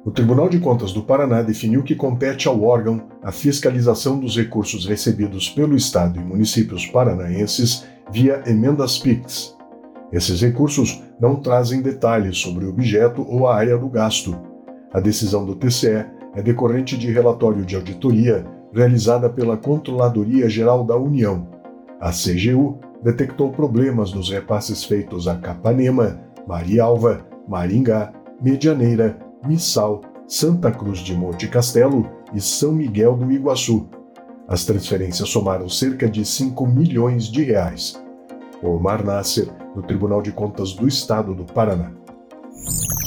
O Tribunal de Contas do Paraná definiu que compete ao órgão a fiscalização dos recursos recebidos pelo Estado e municípios paranaenses via emendas PIX. Esses recursos não trazem detalhes sobre o objeto ou a área do gasto. A decisão do TCE é decorrente de relatório de auditoria realizada pela Controladoria Geral da União. A CGU detectou problemas nos repasses feitos a Capanema, Marialva, Maringá, Medianeira, Missal, Santa Cruz de Monte Castelo e São Miguel do Iguaçu. As transferências somaram cerca de 5 milhões de reais. Omar Nasser, do Tribunal de Contas do Estado do Paraná.